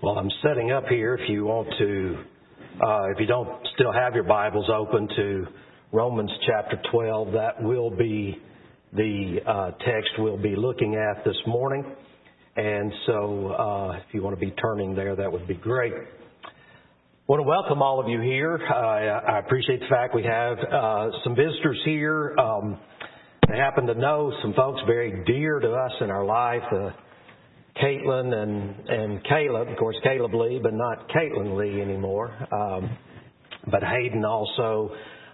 Well, I'm setting up here if you want to, if you don't still have your Bibles open to Romans chapter 12, that will be the text we'll be looking at this morning. And so if you want to be turning there, that would be great. I want to welcome all of you here. I appreciate the fact we have some visitors here. They happen to know some folks very dear to us in our life, Caitlin and Caleb. Of course, Caleb Lee, but not Caitlin Lee anymore. But Hayden also.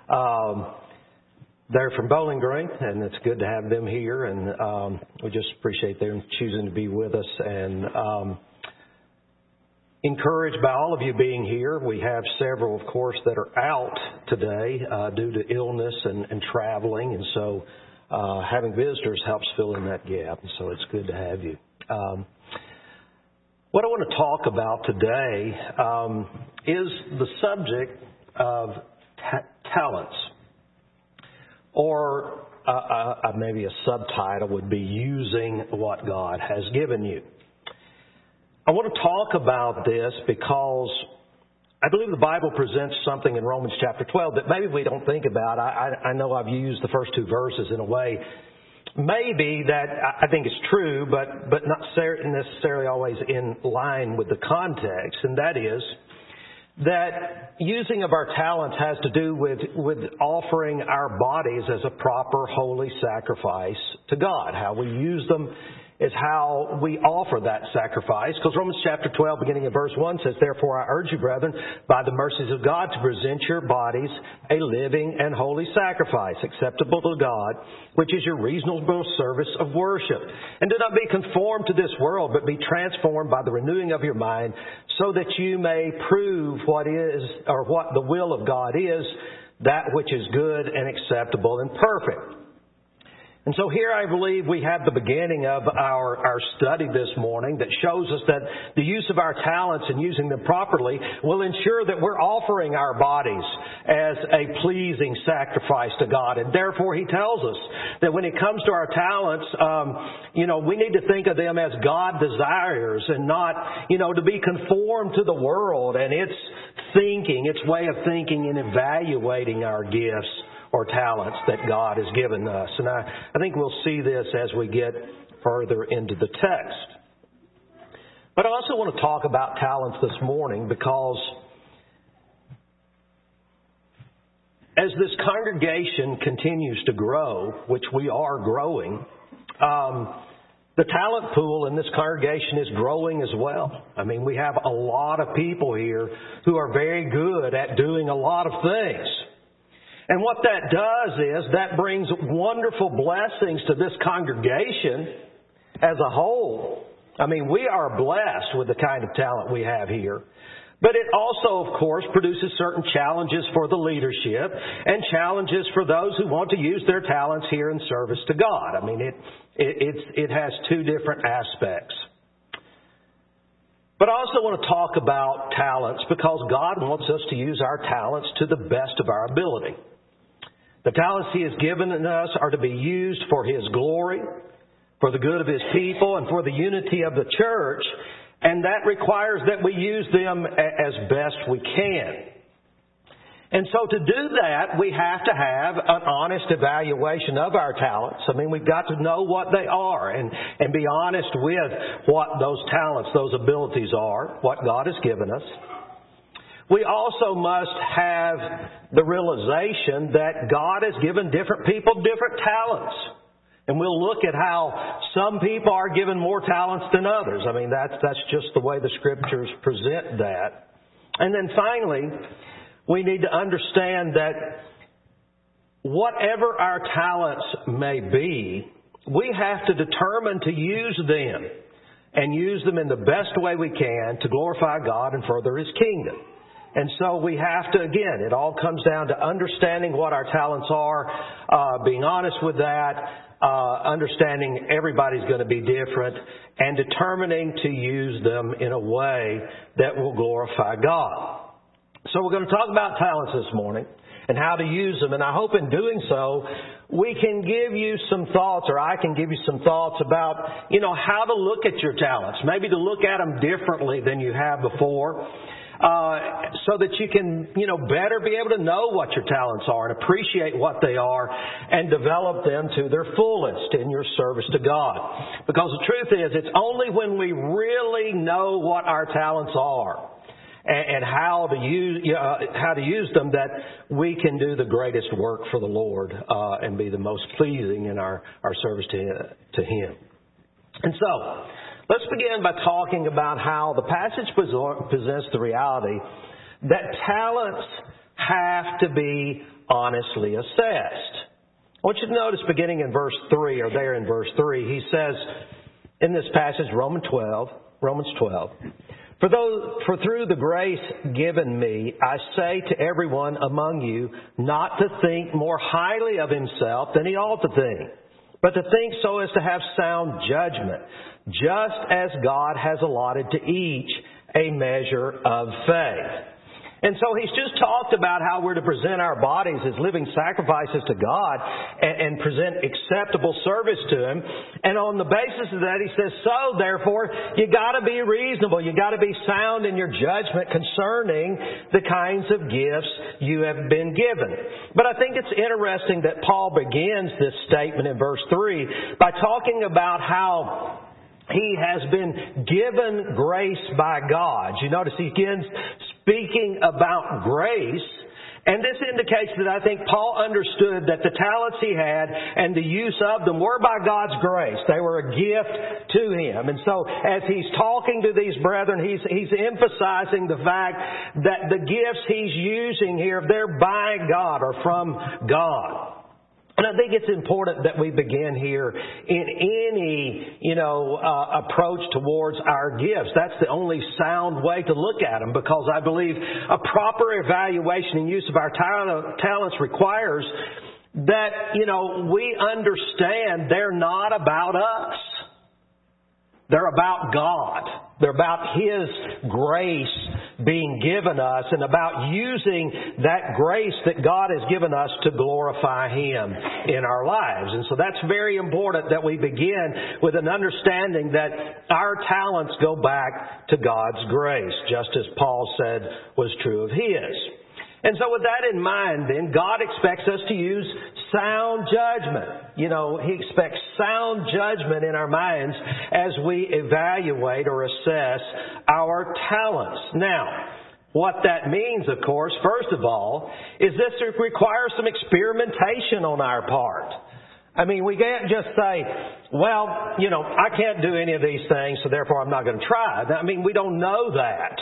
They're from Bowling Green, and it's good to have them here. And we just appreciate them choosing to be with us. And encouraged by all of you being here. We have several, of course, that are out today due to illness and traveling. And so having visitors helps fill in that gap. And so it's good to have you. What I want to talk about today is the subject of talents, or maybe a subtitle would be using what God has given you. I want to talk about this because I believe the Bible presents something in Romans chapter 12 that maybe we don't think about. I know I've used the first two verses in a way maybe that I think is true, but not necessarily always in line with the context, and that is that using of our talents has to do with offering our bodies as a proper holy sacrifice to God. How we use them is how we offer that sacrifice. Because Romans chapter 12, beginning of verse 1 says, "Therefore I urge you, brethren, by the mercies of God, to present your bodies a living and holy sacrifice, acceptable to God, which is your reasonable service of worship. And do not be conformed to this world, but be transformed by the renewing of your mind, so that you may prove what is, or what the will of God is, that which is good and acceptable and perfect." And so here I believe we have the beginning of our study this morning that shows us that the use of our talents and using them properly will ensure that we're offering our bodies as a pleasing sacrifice to God. And therefore he tells us that when it comes to our talents, we need to think of them as God desires and not, to be conformed to the world and its thinking, its way of thinking and evaluating our gifts or talents that God has given us. And I think we'll see this as we get further into the text. But I also want to talk about talents this morning because as this congregation continues to grow, which we are growing, the talent pool in this congregation is growing as well. I mean, we have a lot of people here who are very good at doing a lot of things. And what that does is that brings wonderful blessings to this congregation as a whole. I mean, we are blessed with the kind of talent we have here. But it also, of course, produces certain challenges for the leadership and challenges for those who want to use their talents here in service to God. I mean, it has two different aspects. But I also want to talk about talents because God wants us to use our talents to the best of our ability. The talents He has given us are to be used for His glory, for the good of His people, and for the unity of the church. And that requires that we use them as best we can. And so to do that, we have to have an honest evaluation of our talents. I mean, we've got to know what they are and be honest with what those talents, those abilities are, what God has given us. We also must have the realization that God has given different people different talents. And we'll look at how some people are given more talents than others. I mean, that's just the way the Scriptures present that. And then finally, we need to understand that whatever our talents may be, we have to determine to use them and use them in the best way we can to glorify God and further His kingdom. And so we have to, again, it all comes down to understanding what our talents are, being honest with that, understanding everybody's going to be different, and determining to use them in a way that will glorify God. So we're going to talk about talents this morning. and how to use them. And I hope in doing so, we can give you some thoughts, or I can give you some thoughts about, how to look at your talents. Maybe to look at them differently than you have before. So that you can, better be able to know what your talents are and appreciate what they are and develop them to their fullest in your service to God. Because the truth is, it's only when we really know what our talents are and how to use them that we can do the greatest work for the Lord and be the most pleasing in our service to Him. And so, let's begin by talking about how the passage presents the reality that talents have to be honestly assessed. I want you to notice beginning in verse 3, or there in verse 3, he says in this passage, Romans 12, For through the grace given me, I say to everyone among you not to think more highly of himself than he ought to think, but to think so as to have sound judgment, just as God has allotted to each a measure of faith. And so he's just talked about how we're to present our bodies as living sacrifices to God and present acceptable service to Him. And on the basis of that, he says, so therefore, you got to be reasonable. You got to be sound in your judgment concerning the kinds of gifts you have been given. But I think it's interesting that Paul begins this statement in verse 3 by talking about how he has been given grace by God. You notice he begins speaking about grace, and this indicates that I think Paul understood that the talents he had and the use of them were by God's grace. They were a gift to him. And so as he's talking to these brethren, he's emphasizing the fact that the gifts he's using here, they're by God or from God. And I think it's important that we begin here in any, approach towards our gifts. That's the only sound way to look at them, because I believe a proper evaluation and use of our talents requires that, we understand they're not about us. They're about God. They're about His grace being given us and about using that grace that God has given us to glorify Him in our lives. And so that's very important that we begin with an understanding that our talents go back to God's grace, just as Paul said was true of his. And so with that in mind, then, God expects us to use sound judgment. He expects sound judgment in our minds as we evaluate or assess our talents. Now, what that means, of course, first of all, is this requires some experimentation on our part. I mean, we can't just say, well, I can't do any of these things, so therefore I'm not going to try. I mean, we don't know that.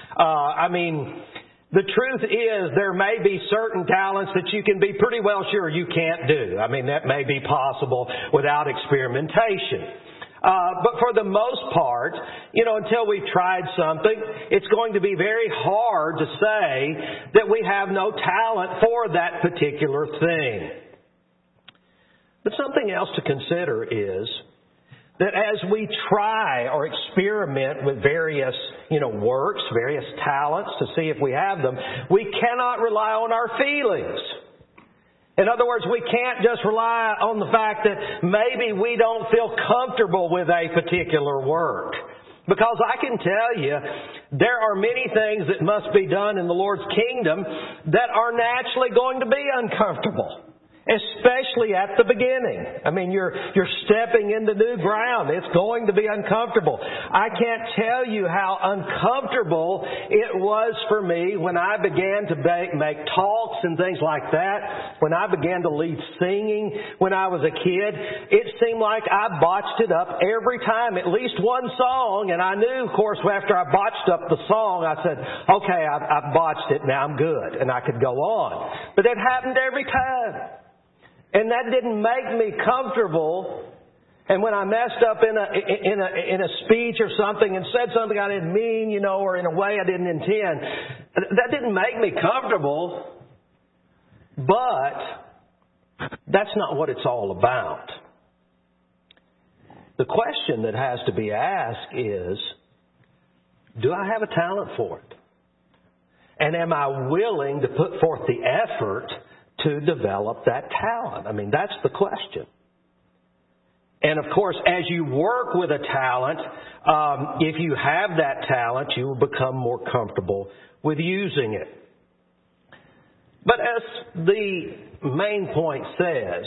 The truth is there may be certain talents that you can be pretty well sure you can't do. I mean, that may be possible without experimentation. But for the most part, until we've tried something, it's going to be very hard to say that we have no talent for that particular thing. But something else to consider is that as we try or experiment with various, works, various talents to see if we have them, we cannot rely on our feelings. In other words, we can't just rely on the fact that maybe we don't feel comfortable with a particular work. Because I can tell you, there are many things that must be done in the Lord's kingdom that are naturally going to be uncomfortable. Especially at the beginning. I mean, you're stepping into new ground. It's going to be uncomfortable. I can't tell you how uncomfortable it was for me when I began to make talks and things like that. When I began to lead singing when I was a kid, it seemed like I botched it up every time, at least one song. And I knew, of course, after I botched up the song, I said, okay, I botched it. Now I'm good. And I could go on. But it happened every time. And that didn't make me comfortable. And when I messed up in a speech or something and said something I didn't mean, or in a way I didn't intend, that didn't make me comfortable. But that's not what it's all about. The question that has to be asked is, do I have a talent for it? And am I willing to put forth the effort to develop that talent? I mean, that's the question. And of course, as you work with a talent, if you have that talent, you will become more comfortable with using it. But as the main point says,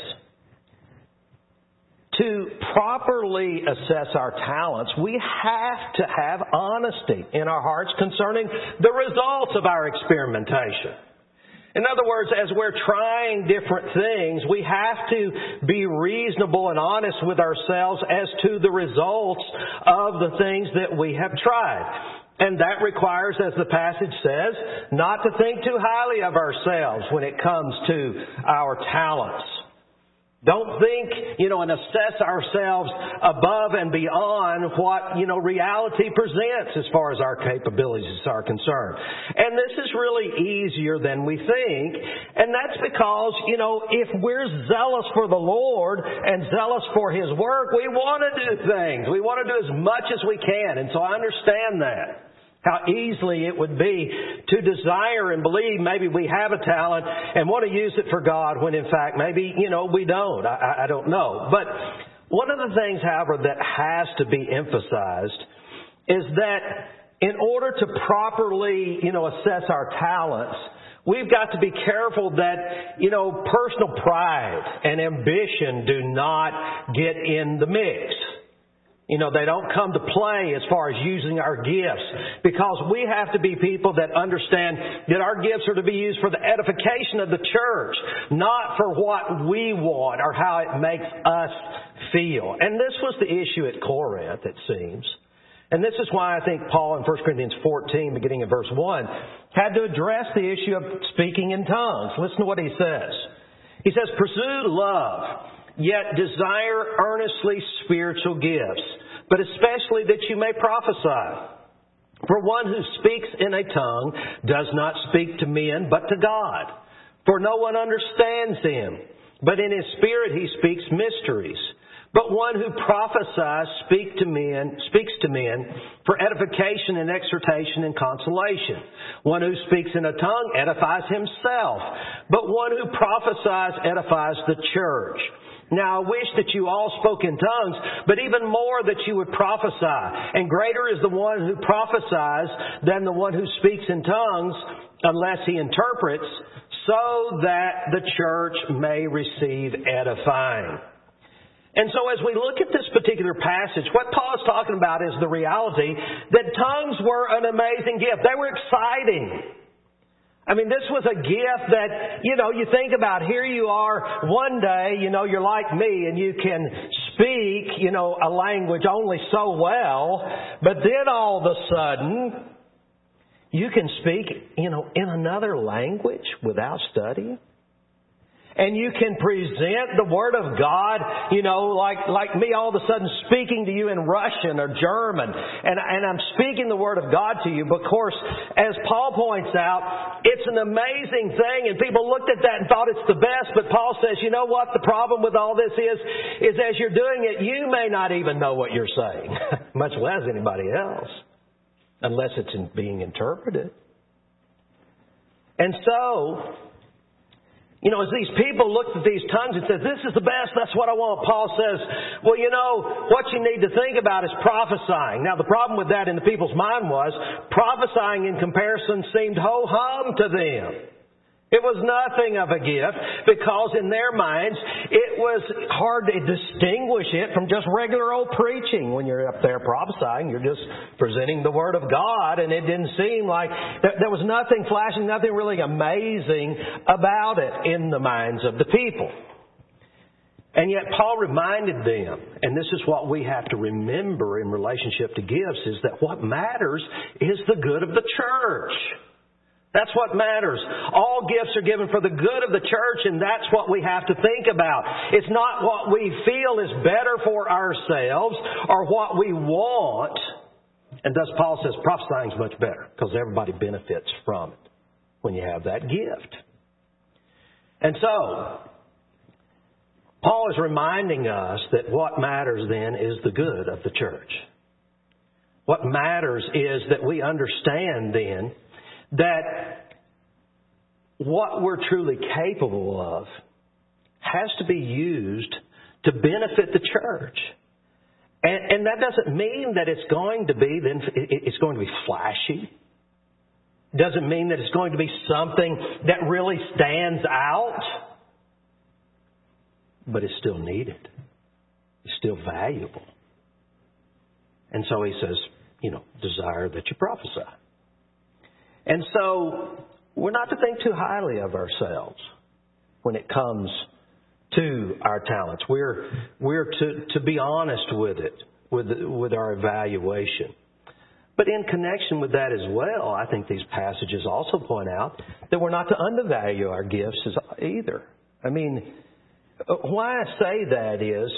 to properly assess our talents, we have to have honesty in our hearts concerning the results of our experimentation. In other words, as we're trying different things, we have to be reasonable and honest with ourselves as to the results of the things that we have tried. And that requires, as the passage says, not to think too highly of ourselves when it comes to our talents. Don't think, and assess ourselves above and beyond what, reality presents as far as our capabilities are concerned. And this is really easier than we think. And that's because, if we're zealous for the Lord and zealous for His work, we want to do things. We want to do as much as we can. And so I understand that. How easily it would be to desire and believe maybe we have a talent and want to use it for God when in fact maybe, we don't. I don't know. But one of the things, however, that has to be emphasized is that in order to properly, assess our talents, we've got to be careful that, personal pride and ambition do not get in the mix. They don't come to play as far as using our gifts, because we have to be people that understand that our gifts are to be used for the edification of the church, not for what we want or how it makes us feel. And this was the issue at Corinth, it seems. And this is why I think Paul in 1 Corinthians 14, beginning in verse 1, had to address the issue of speaking in tongues. Listen to what he says. He says, "Pursue love, yet desire earnestly spiritual gifts, but especially that you may prophesy. For one who speaks in a tongue does not speak to men, but to God. For no one understands him, but in his spirit he speaks mysteries. But one who prophesies speaks to men for edification and exhortation and consolation. One who speaks in a tongue edifies himself, but one who prophesies edifies the church. Now I wish that you all spoke in tongues, but even more that you would prophesy. And greater is the one who prophesies than the one who speaks in tongues, unless he interprets, so that the church may receive edifying." And so as we look at this particular passage, what Paul is talking about is the reality that tongues were an amazing gift. They were exciting. I mean, this was a gift that, you think about, here you are one day, you're like me and you can speak, a language only so well, but then all of a sudden you can speak, in another language without studying. And you can present the Word of God, like me all of a sudden speaking to you in Russian or German. And I'm speaking the Word of God to you. But of course, as Paul points out, it's an amazing thing. And people looked at that and thought it's the best. But Paul says, you know what? The problem with all this is as you're doing it, you may not even know what you're saying, much less anybody else, unless it's being interpreted. And so, as these people looked at these tongues and said, this is the best, that's what I want, Paul says, well, what you need to think about is prophesying. Now, the problem with that in the people's mind was prophesying in comparison seemed ho-hum to them. It was nothing of a gift because in their minds it was hard to distinguish it from just regular old preaching. When you're up there prophesying, you're just presenting the Word of God, and it didn't seem like there was nothing flashing, nothing really amazing about it in the minds of the people. And yet Paul reminded them, and this is what we have to remember in relationship to gifts, is that what matters is the good of the church. That's what matters. All gifts are given for the good of the church, and that's what we have to think about. It's not what we feel is better for ourselves or what we want. And thus Paul says prophesying is much better because everybody benefits from it when you have that gift. And so, Paul is reminding us that what matters then is the good of the church. What matters is that we understand then that what we're truly capable of has to be used to benefit the church. And that doesn't mean that it's going to be flashy. It doesn't mean that it's going to be something that really stands out. But it's still needed. It's still valuable. And so he says, desire that you prophesy. And so we're not to think too highly of ourselves when it comes to our talents. We're to be honest with it, with our evaluation. But in connection with that as well, I think these passages also point out that we're not to undervalue our gifts either. I mean, why I say that is,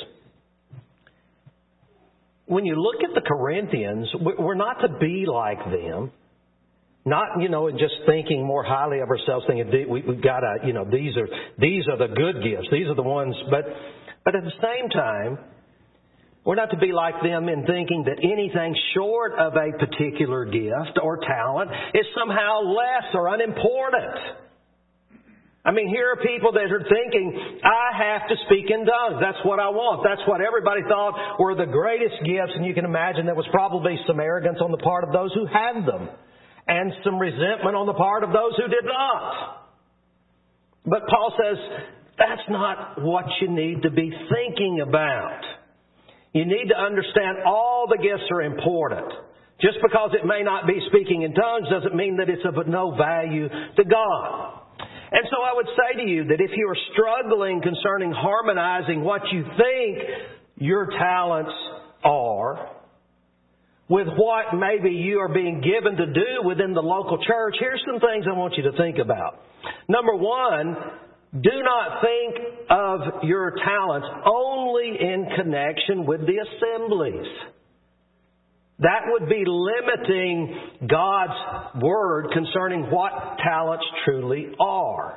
when you look at the Corinthians, we're not to be like them. Not, just thinking more highly of ourselves, thinking we've got to, these are the good gifts. These are the ones. But at the same time, we're not to be like them in thinking that anything short of a particular gift or talent is somehow less or unimportant. I mean, here are people that are thinking, I have to speak in tongues. That's what I want. That's what everybody thought were the greatest gifts. And you can imagine there was probably some arrogance on the part of those who had them, and some resentment on the part of those who did not. But Paul says, that's not what you need to be thinking about. You need to understand all the gifts are important. Just because it may not be speaking in tongues doesn't mean that it's of no value to God. And so I would say to you that if you are struggling concerning harmonizing what you think your talents are with what maybe you are being given to do within the local church, here's some things I want you to think about. Number one, do not think of your talents only in connection with the assemblies. That would be limiting God's word concerning what talents truly are.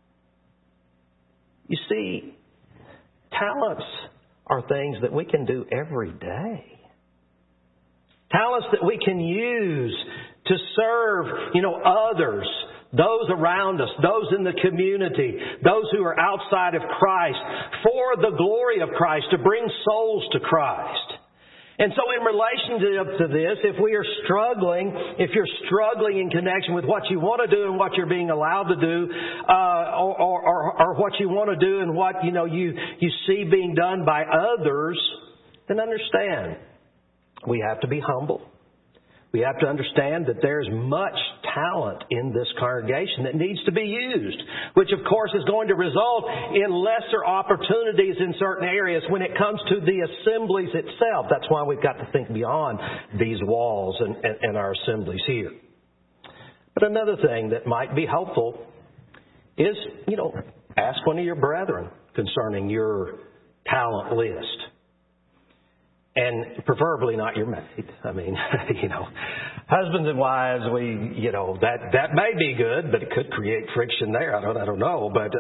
You see, talents are things that we can do every day. Talents that we can use to serve, others, those around us, those in the community, those who are outside of Christ, for the glory of Christ, to bring souls to Christ. And so in relationship to this, if you're struggling in connection with what you want to do and what you're being allowed to do, or what you want to do and what, you see being done by others, then understand, we have to be humble. We have to understand that there's much talent in this congregation that needs to be used, which of course is going to result in lesser opportunities in certain areas when it comes to the assemblies itself. That's why we've got to think beyond these walls and our assemblies here. But another thing that might be helpful is, ask one of your brethren concerning your talent list. And preferably not your mate. I mean, husbands and wives, that may be good, but it could create friction there. I don't know. But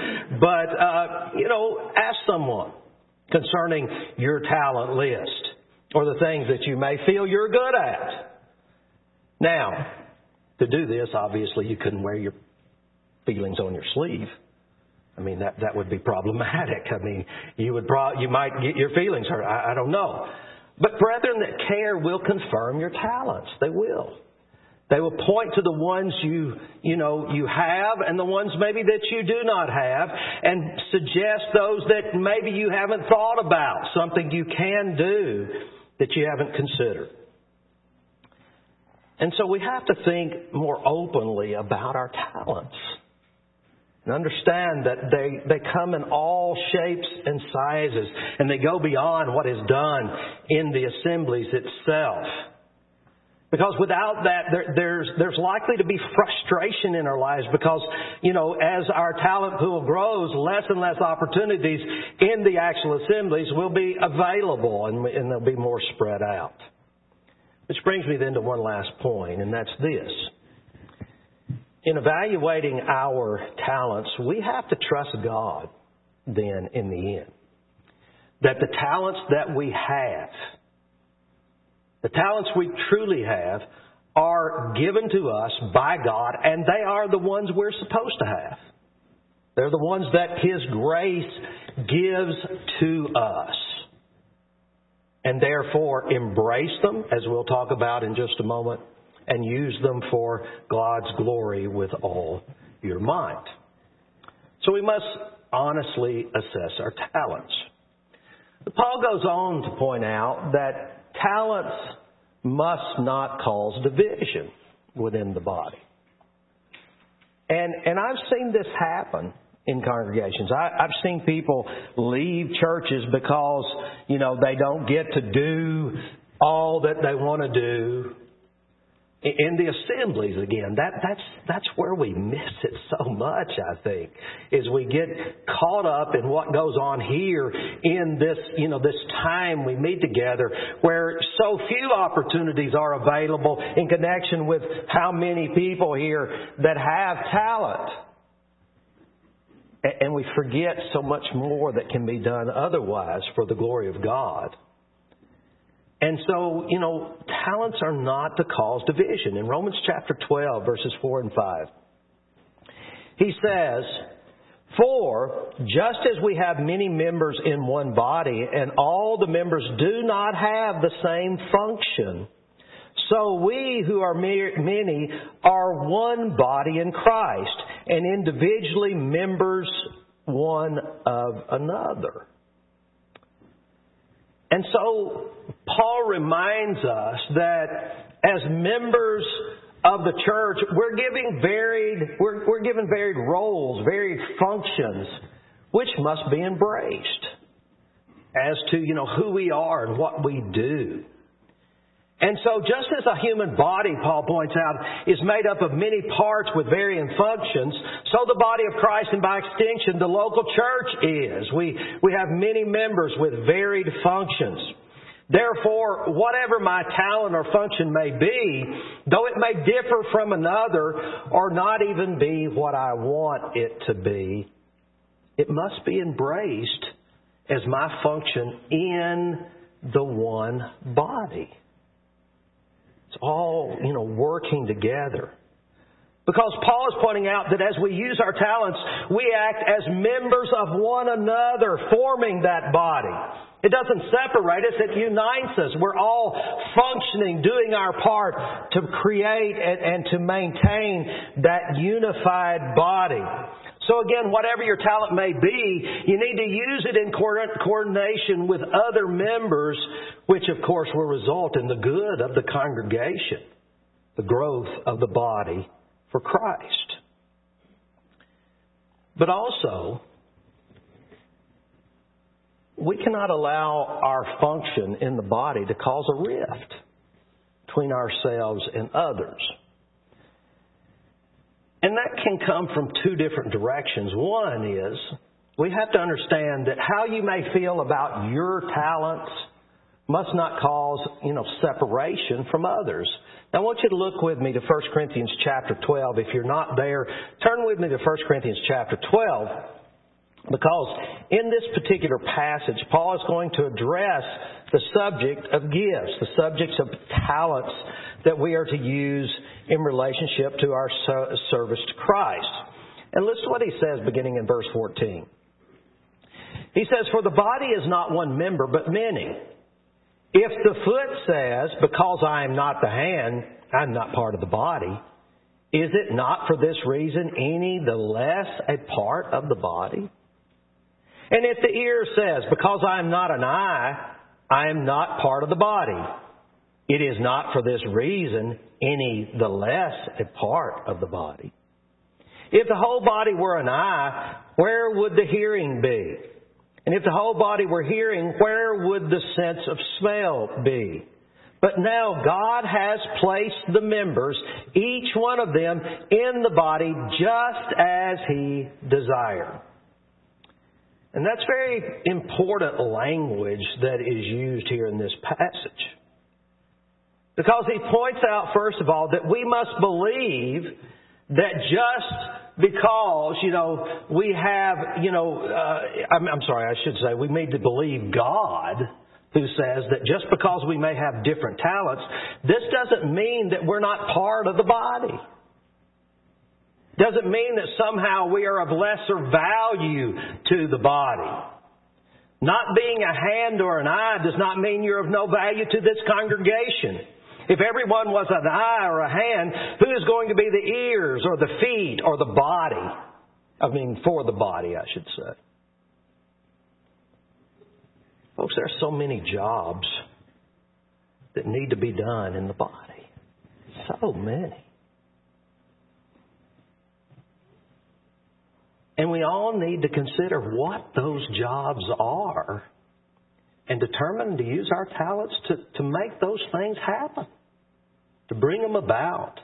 ask someone concerning your talent list or the things that you may feel you're good at. Now, to do this, obviously, you couldn't wear your feelings on your sleeve. I mean, that would be problematic. I mean, you might get your feelings hurt. I don't know. But brethren that care will confirm your talents. They will. They will point to the ones you have and the ones maybe that you do not have, and suggest those that maybe you haven't thought about, something you can do that you haven't considered. And so we have to think more openly about our talents. And understand that they come in all shapes and sizes, and they go beyond what is done in the assemblies itself. Because without that, there's likely to be frustration in our lives because, as our talent pool grows, less and less opportunities in the actual assemblies will be available, and they'll be more spread out. Which brings me then to one last point, and that's this. In evaluating our talents, we have to trust God then in the end. That the talents that we have, the talents we truly have, are given to us by God, and they are the ones we're supposed to have. They're the ones that His grace gives to us. And therefore, embrace them, as we'll talk about in just a moment, and use them for God's glory with all your might. So we must honestly assess our talents. Paul goes on to point out that talents must not cause division within the body. And I've seen this happen in congregations. I've seen people leave churches because, they don't get to do all that they want to do in the assemblies again. That's where we miss it so much, I think, is we get caught up in what goes on here in this, this time we meet together, where so few opportunities are available in connection with how many people here that have talent. And we forget so much more that can be done otherwise for the glory of God. And so, talents are not to cause division. In Romans chapter 12, verses 4 and 5, he says, "For just as we have many members in one body, and all the members do not have the same function, so we who are many are one body in Christ, and individually members one of another." And so Paul reminds us that as members of the church, we're given varied roles, varied functions, which must be embraced as to, who we are and what we do. And so just as a human body, Paul points out, is made up of many parts with varying functions, so the body of Christ, and by extension, the local church is. We have many members with varied functions. Therefore, whatever my talent or function may be, though it may differ from another or not even be what I want it to be, it must be embraced as my function in the one body. It's all, working together. Because Paul is pointing out that as we use our talents, we act as members of one another, forming that body. It doesn't separate us, it unites us. We're all functioning, doing our part to create and to maintain that unified body. So again, whatever your talent may be, you need to use it in coordination with other members, which of course will result in the good of the congregation, the growth of the body for Christ. But also, we cannot allow our function in the body to cause a rift between ourselves and others. And that can come from two different directions. One is, we have to understand that how you may feel about your talents must not cause, separation from others. Now, I want you to look with me to 1 Corinthians chapter 12. If you're not there, turn with me to 1 Corinthians chapter 12. Because in this particular passage, Paul is going to address the subject of gifts, the subjects of talents that we are to use in relationship to our service to Christ. And listen to what he says beginning in verse 14. He says, "For the body is not one member, but many. If the foot says, because I am not the hand, I'm not part of the body, is it not for this reason any the less a part of the body? And if the ear says, because I am not an eye, I am not part of the body, it is not for this reason any the less a part of the body. If the whole body were an eye, where would the hearing be? And if the whole body were hearing, where would the sense of smell be? But now God has placed the members, each one of them, in the body just as He desired." And that's very important language that is used here in this passage. Because he points out, first of all, that we must believe that just because, we have, we need to believe God who says that just because we may have different talents, this doesn't mean that we're not part of the body. Doesn't mean that somehow we are of lesser value to the body. Not being a hand or an eye does not mean you're of no value to this congregation. If everyone was an eye or a hand, who is going to be the ears or the feet or the body? For the body, I should say. Folks, there are so many jobs that need to be done in the body. So many. And we all need to consider what those jobs are and determine to use our talents to make those things happen, to bring them about.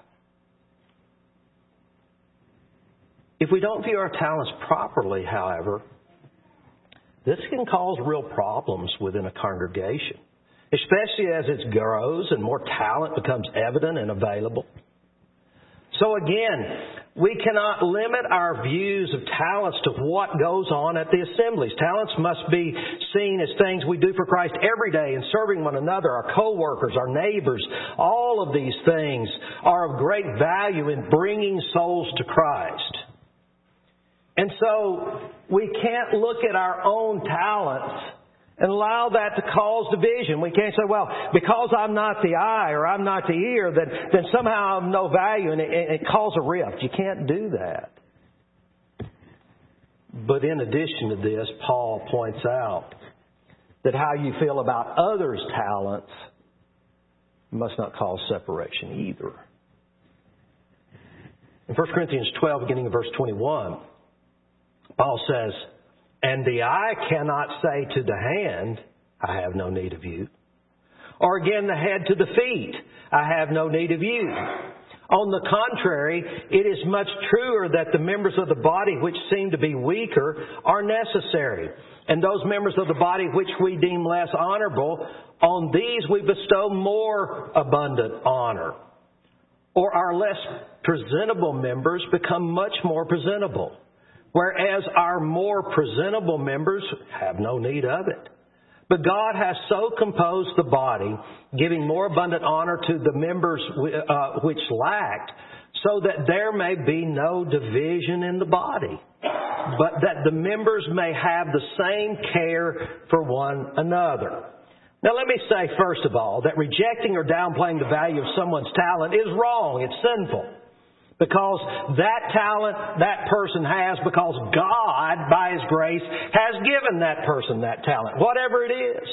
If we don't view our talents properly, however, this can cause real problems within a congregation, especially as it grows and more talent becomes evident and available. So again, we cannot limit our views of talents to what goes on at the assemblies. Talents must be seen as things we do for Christ every day in serving one another, our co-workers, our neighbors. All of these things are of great value in bringing souls to Christ. And so we can't look at our own talents and allow that to cause division. We can't say, well, because I'm not the eye or I'm not the ear, then somehow I'm no value and it causes a rift. You can't do that. But in addition to this, Paul points out that how you feel about others' talents must not cause separation either. In 1 Corinthians 12, beginning in verse 21, Paul says, "And the eye cannot say to the hand, I have no need of you. Or again the head to the feet, I have no need of you. On the contrary, it is much truer that the members of the body which seem to be weaker are necessary. And those members of the body which we deem less honorable, on these we bestow more abundant honor. Or our less presentable members become much more presentable, whereas our more presentable members have no need of it. But God has so composed the body, giving more abundant honor to the members which lacked, so that there may be no division in the body, but that the members may have the same care for one another." Now let me say first of all that rejecting or downplaying the value of someone's talent is wrong. It's sinful. Because that talent that person has, because God, by His grace, has given that person that talent, whatever it is.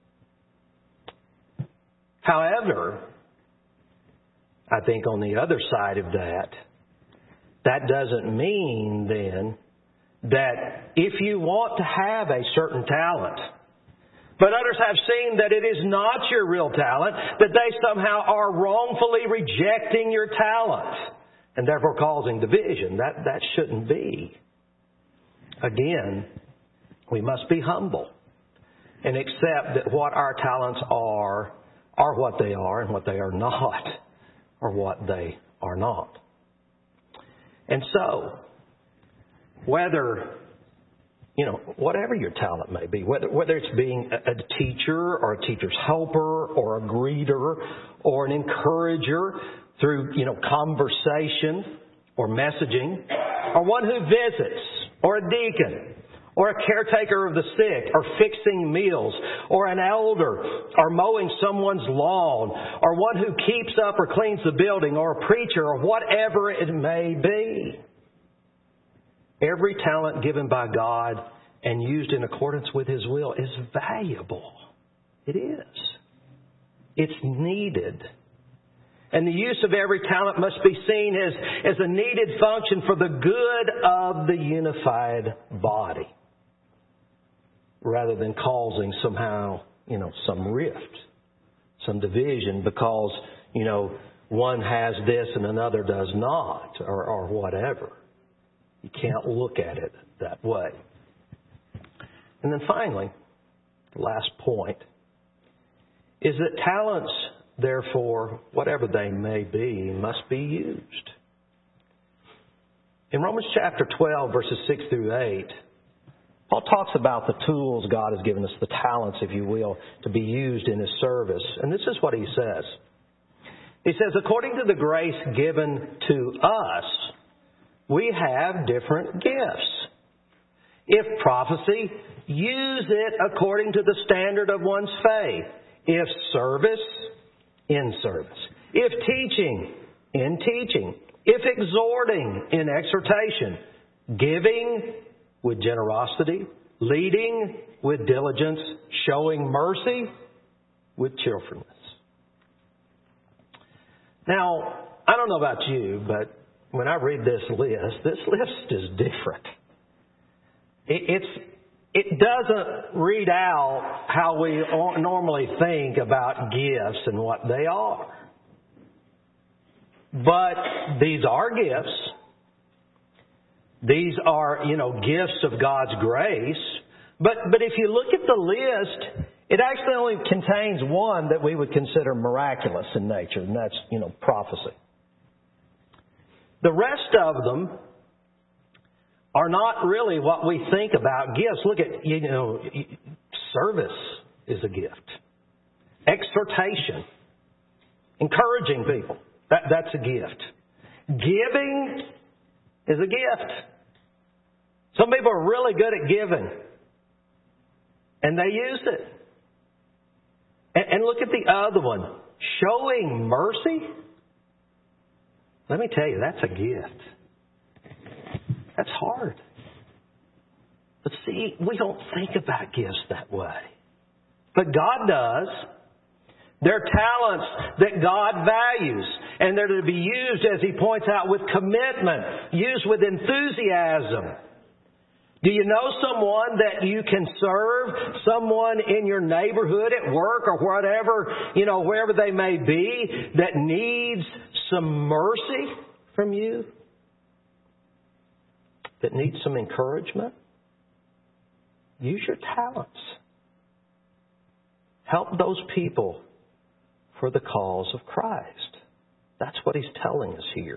However, I think on the other side of that doesn't mean then that if you want to have a certain talent, but others have seen that it is not your real talent, that they somehow are wrongfully rejecting your talent and therefore causing division. That shouldn't be. Again, we must be humble and accept that what our talents are what they are, and what they are not are what they are not. And so, whether, whatever your talent may be, whether it's being a teacher or a teacher's helper or a greeter or an encourager through, conversation or messaging, or one who visits, or a deacon, or a caretaker of the sick, or fixing meals, or an elder, or mowing someone's lawn, or one who keeps up or cleans the building, or a preacher, or whatever it may be. Every talent given by God and used in accordance with His will is valuable. It is. It's needed. And the use of every talent must be seen as a needed function for the good of the unified body, rather than causing somehow, some rift, some division because, one has this and another does not, or whatever. You can't look at it that way. And then finally, the last point is that talents, therefore, whatever they may be, must be used. In Romans chapter 12, verses 6 through 8, Paul talks about the tools God has given us, the talents, if you will, to be used in His service. And this is what he says. He says, according to the grace given to us, we have different gifts. If prophecy, use it according to the standard of one's faith. If service, in service. If teaching, in teaching. If exhorting, in exhortation. Giving, with generosity. Leading, with diligence. Showing mercy, with cheerfulness. Now, I don't know about you, but when I read this list is different. It doesn't read out how we normally think about gifts and what they are. But these are gifts. These are, gifts of God's grace. But if you look at the list, it actually only contains one that we would consider miraculous in nature, and that's, prophecy. The rest of them are not really what we think about gifts. Look at, service is a gift. Exhortation. Encouraging people. That's a gift. Giving is a gift. Some people are really good at giving. And they use it. And look at the other one. Showing mercy. Let me tell you, that's a gift. That's hard. But see, we don't think about gifts that way. But God does. They're talents that God values. And they're to be used, as He points out, with commitment. Used with enthusiasm. Do you know someone that you can serve? Someone in your neighborhood, at work, or whatever, wherever they may be, that needs some mercy from you? That needs some encouragement? Use your talents. Help those people for the cause of Christ. That's what He's telling us here.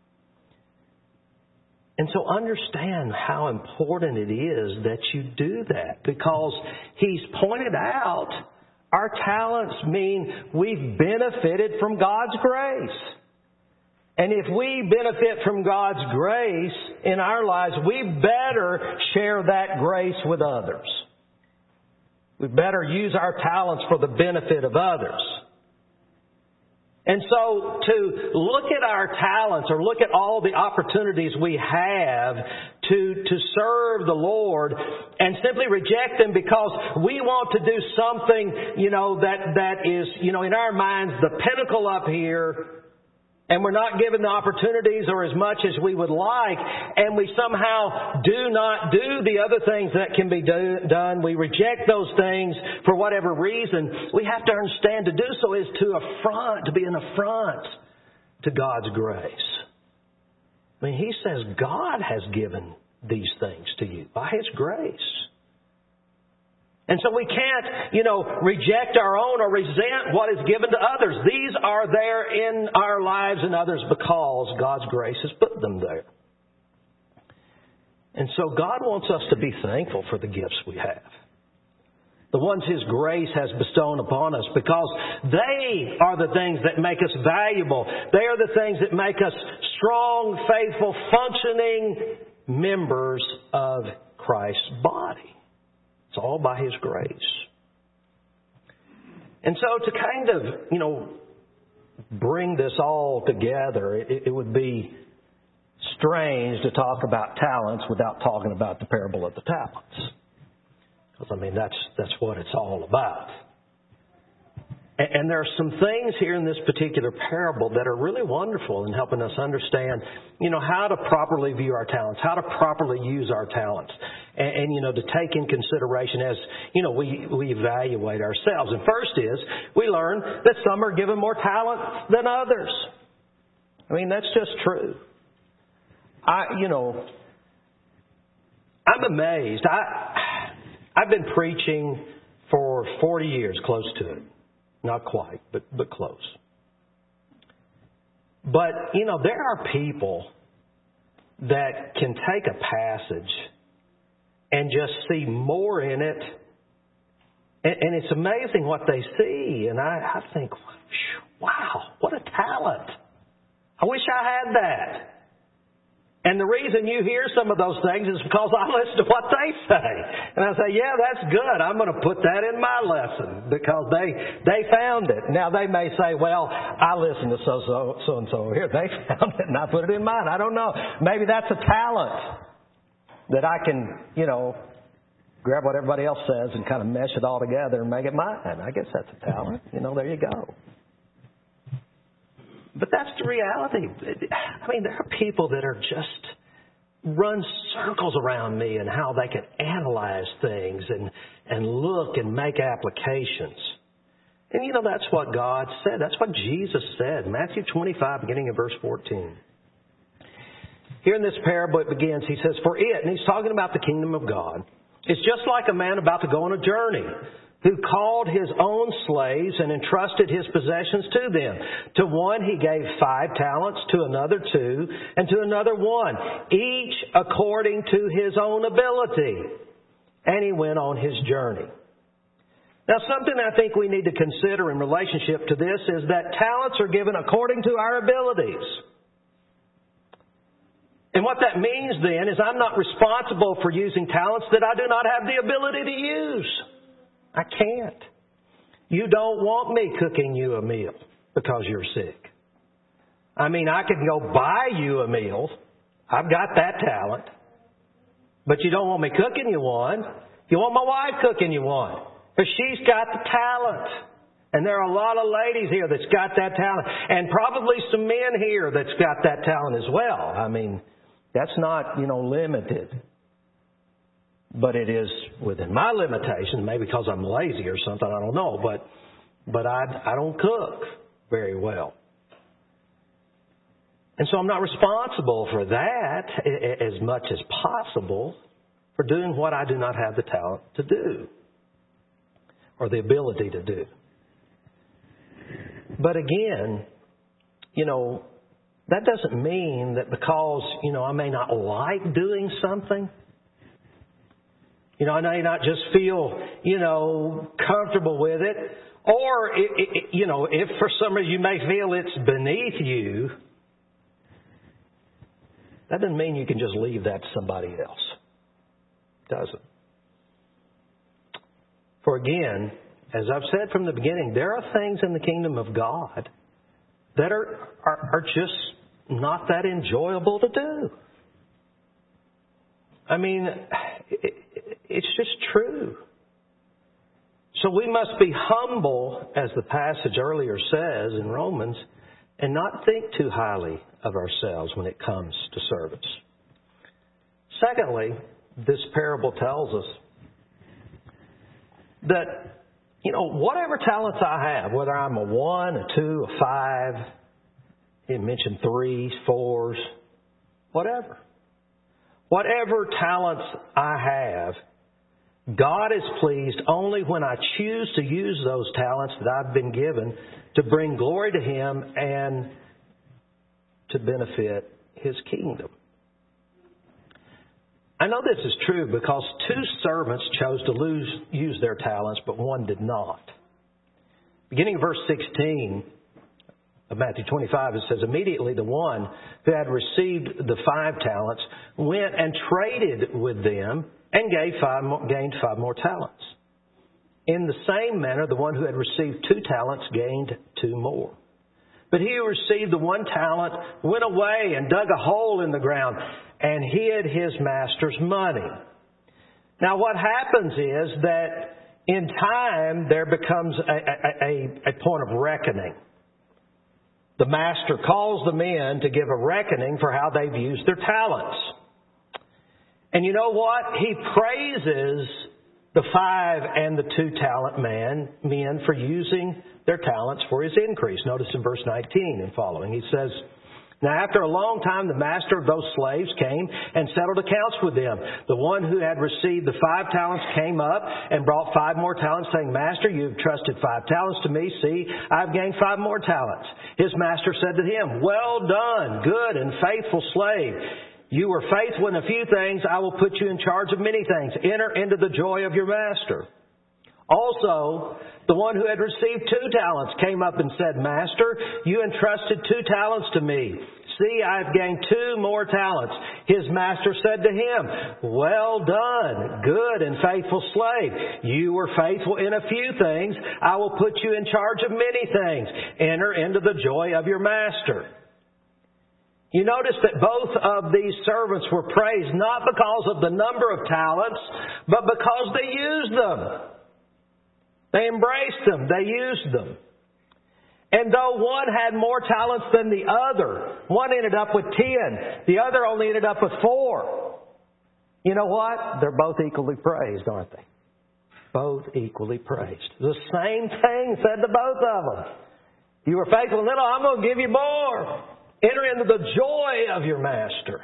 And so understand how important it is that you do that, because He's pointed out our talents mean we've benefited from God's grace. And if we benefit from God's grace in our lives, we better share that grace with others. We better use our talents for the benefit of others. And so to look at our talents, or look at all the opportunities we have to serve the Lord, and simply reject them because we want to do something, that is, in our minds, the pinnacle up here, and we're not given the opportunities or as much as we would like, and we somehow do not do the other things that can be done. We reject those things for whatever reason. We have to understand to do so is to be an affront to God's grace. I mean, He says God has given these things to you by His grace. And so we can't, reject our own or resent what is given to others. These are there in our lives and others because God's grace has put them there. And so God wants us to be thankful for the gifts we have. The ones His grace has bestowed upon us, because they are the things that make us valuable. They are the things that make us strong, faithful, functioning members of Christ's body. It's all by His grace. And so to kind of, bring this all together, it would be strange to talk about talents without talking about the parable of the talents. Because, that's what it's all about. And there are some things here in this particular parable that are really wonderful in helping us understand, how to properly view our talents, how to properly use our talents, and to take in consideration as, we evaluate ourselves. And first is, we learn that some are given more talent than others. That's just true. I'm amazed. I've been preaching for 40 years, close to it. Not quite, but close. But, there are people that can take a passage and just see more in it. And it's amazing what they see. And I think, wow, what a talent. I wish I had that. And the reason you hear some of those things is because I listen to what they say. And I say, yeah, that's good. I'm going to put that in my lesson because they found it. Now, they may say, well, I listened to so-and-so here. They found it and I put it in mine. I don't know. Maybe that's a talent that I can, grab what everybody else says and kind of mesh it all together and make it mine. I guess that's a talent. There you go. But that's the reality. I mean, there are people that are just run circles around me and how they can analyze things and look and make applications. And that's what God said. That's what Jesus said. Matthew 25, beginning in verse 14. Here in this parable it begins, he says, for it, and he's talking about the kingdom of God, it's just like a man about to go on a journey, who called his own slaves and entrusted his possessions to them. To one he gave 5 talents, to another 2, and to another 1, each according to his own ability. And he went on his journey. Now, something I think we need to consider in relationship to this is that talents are given according to our abilities. And what that means then is I'm not responsible for using talents that I do not have the ability to use. I can't. You don't want me cooking you a meal because you're sick. I mean, I could go buy you a meal. I've got that talent. But you don't want me cooking you one. You want my wife cooking you one. Because she's got the talent. And there are a lot of ladies here that's got that talent. And probably some men here that's got that talent as well. I mean, that's not, limited. But it is within my limitations, maybe because I'm lazy or something, I don't know. But I don't cook very well. And so I'm not responsible for that as much as possible for doing what I do not have the talent to do or the ability to do. But again, that doesn't mean that because, I may not like doing something, I may not just feel, comfortable with it. Or, if for some reason you may feel it's beneath you, that doesn't mean you can just leave that to somebody else. It doesn't. For again, as I've said from the beginning, there are things in the kingdom of God that are just not that enjoyable to do. I mean, it's just true. So we must be humble, as the passage earlier says in Romans, and not think too highly of ourselves when it comes to service. Secondly, this parable tells us that, whatever talents I have, whether I'm a 1, a 2, a 5, he mentioned 3s, 4s, whatever. Whatever talents I have, God is pleased only when I choose to use those talents that I've been given to bring glory to Him and to benefit His kingdom. I know this is true because 2 servants chose to use their talents, but one did not. Beginning of verse 16 of Matthew 25, it says, immediately the one who had received the 5 talents went and traded with them and gained 5 more talents. In the same manner, the one who had received 2 talents gained 2 more. But he who received the 1 talent went away and dug a hole in the ground and hid his master's money. Now what happens is that in time there becomes a point of reckoning. The master calls them in to give a reckoning for how they've used their talents. And you know what? He praises the 5 and the 2 talent men for using their talents for his increase. Notice in verse 19 and following, he says, now after a long time, the master of those slaves came and settled accounts with them. The one who had received the 5 talents came up and brought 5 more talents, saying, Master, you have trusted 5 talents to me. See, I've gained 5 more talents. His master said to him, well done, good and faithful slave. You were faithful in a few things, I will put you in charge of many things. Enter into the joy of your master. Also, the one who had received 2 talents came up and said, Master, you entrusted 2 talents to me. See, I have gained 2 more talents. His master said to him, Well done, good and faithful slave. You were faithful in a few things. I will put you in charge of many things. Enter into the joy of your master. You notice that both of these servants were praised not because of the number of talents, but because they used them. They embraced them. They used them. And though one had more talents than the other, one ended up with 10. The other only ended up with 4. You know what? They're both equally praised, aren't they? Both equally praised. The same thing said to both of them. You were faithful in little, I'm going to give you more. Enter into the joy of your master.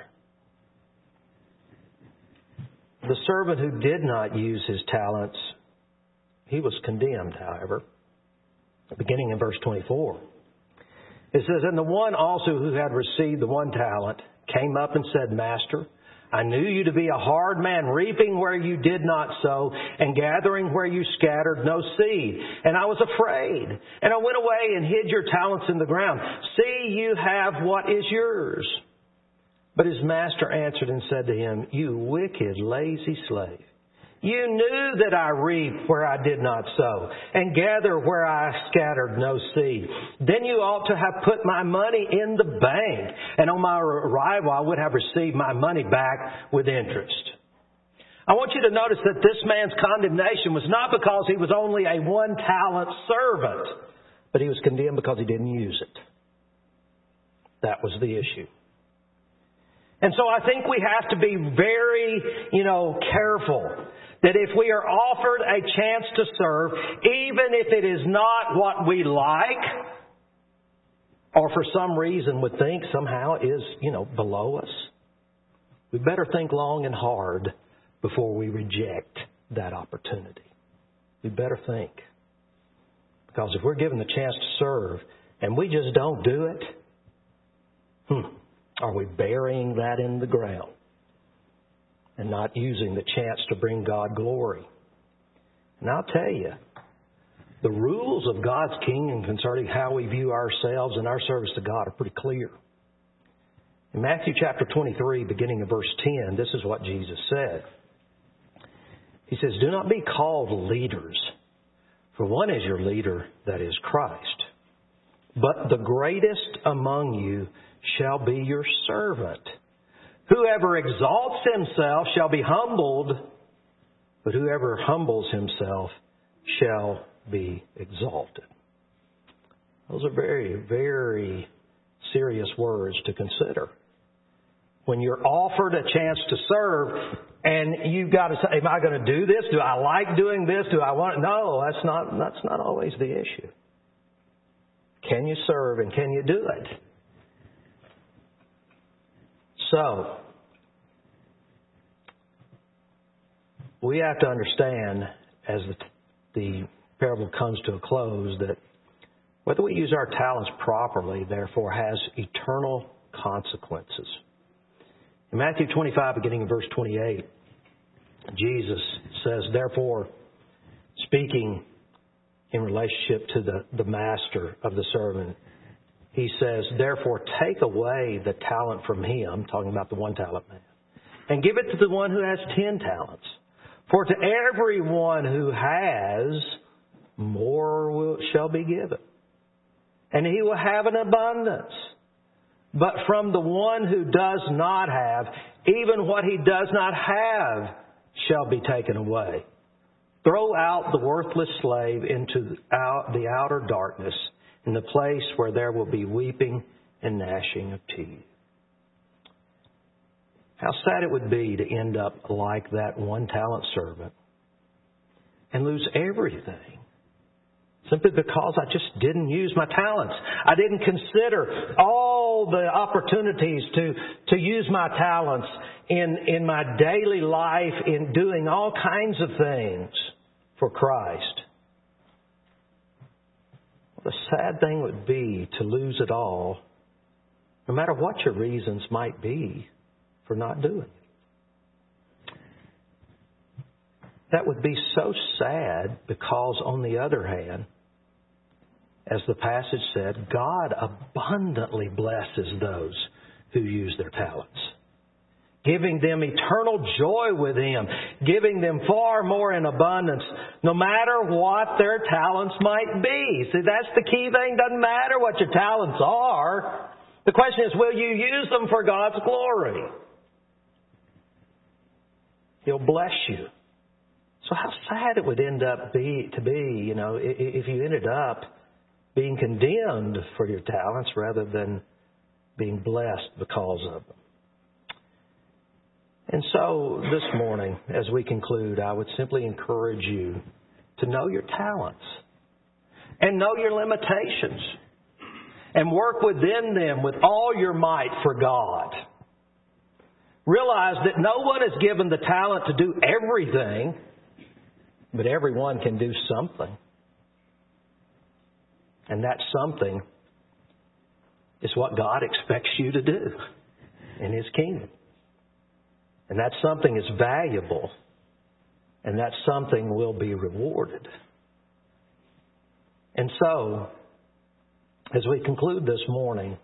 The servant who did not use his talents, he was condemned, however. Beginning in verse 24. It says, And the one also who had received the 1 talent came up and said, Master, I knew you to be a hard man, reaping where you did not sow, and gathering where you scattered no seed. And I was afraid, and I went away and hid your talents in the ground. See, you have what is yours. But his master answered and said to him, You wicked, lazy slave. You knew that I reap where I did not sow, and gather where I scattered no seed. Then you ought to have put my money in the bank, and on my arrival I would have received my money back with interest. I want you to notice that this man's condemnation was not because he was only a 1-talent servant, but he was condemned because he didn't use it. That was the issue. And so I think we have to be very, careful that if we are offered a chance to serve, even if it is not what we like, or for some reason would think somehow is, below us, we better think long and hard before we reject that opportunity. We better think. Because if we're given the chance to serve and we just don't do it, are we burying that in the ground and not using the chance to bring God glory? And I'll tell you, the rules of God's kingdom concerning how we view ourselves and our service to God are pretty clear. In Matthew chapter 23, beginning in verse 10, this is what Jesus said. He says, Do not be called leaders, for one is your leader, that is Christ. But the greatest among you shall be your servant. Whoever exalts himself shall be humbled, but whoever humbles himself shall be exalted. Those are very, very serious words to consider. When you're offered a chance to serve and you've got to say, am I going to do this? Do I like doing this? Do I want it? No, that's not always the issue. Can you serve and can you do it? So, we have to understand as the parable comes to a close that whether we use our talents properly, therefore, has eternal consequences. In Matthew 25, beginning in verse 28, Jesus says, therefore, speaking in relationship to the master of the servant, he says, therefore, take away the talent from him, talking about the 1-talent man, and give it to the one who has 10 talents. For to everyone who has, more shall be given, and he will have an abundance. But from the one who does not have, even what he does not have shall be taken away. Throw out the worthless slave into the outer darkness, in the place where there will be weeping and gnashing of teeth. How sad it would be to end up like that 1-talent servant and lose everything simply because I just didn't use my talents. I didn't consider all the opportunities to use my talents in my daily life, in doing all kinds of things for Christ. What a sad thing would be to lose it all, no matter what your reasons might be for not doing it. That would be so sad because, on the other hand, as the passage said, God abundantly blesses those who use their talents, giving them eternal joy with Him, giving them far more in abundance, no matter what their talents might be. See, that's the key thing. Doesn't matter what your talents are. The question is, will you use them for God's glory? He'll bless you. So how sad it would end up to be, if you ended up being condemned for your talents rather than being blessed because of them. And so this morning, as we conclude, I would simply encourage you to know your talents and know your limitations and work within them with all your might for God. Realize that no one is given the talent to do everything, but everyone can do something. And that something is what God expects you to do in His kingdom. And that something is valuable. And that something will be rewarded. And so, as we conclude this morning,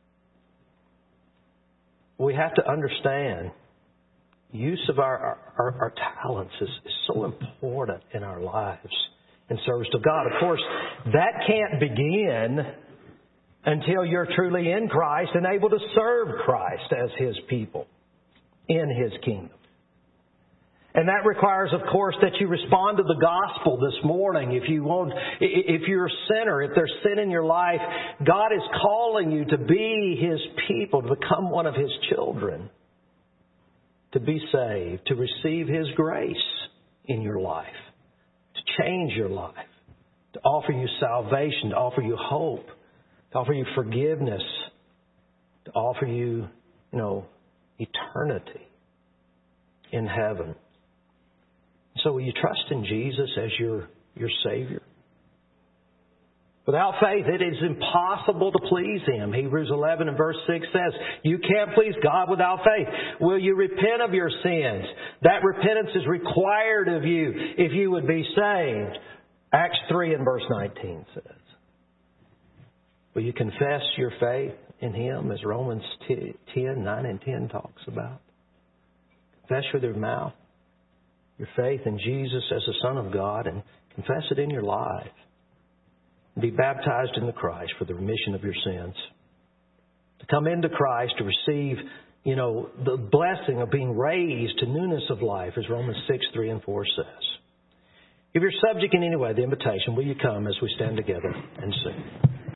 we have to understand use of our talents is so important in our lives in service to God. Of course, that can't begin until you're truly in Christ and able to serve Christ as His people in His kingdom. And that requires, of course, that you respond to the gospel this morning. If you're a sinner, if there's sin in your life, God is calling you to be His people, to become one of His children, to be saved, to receive His grace in your life, to change your life, to offer you salvation, to offer you hope, to offer you forgiveness, to offer you, eternity in heaven. So will you trust in Jesus as your Savior? Without faith, it is impossible to please Him. Hebrews 11 and verse 6 says, you can't please God without faith. Will you repent of your sins? That repentance is required of you if you would be saved. Acts 3 and verse 19 says. Will you confess your faith in Him as Romans 10, 9 and 10 talks about? Confess with your mouth your faith in Jesus as the Son of God and confess it in your life. Be baptized in the Christ for the remission of your sins. To come into Christ to receive, the blessing of being raised to newness of life, as Romans 6, 3 and 4 says. If you're subject in any way, the invitation, will you come as we stand together and sing?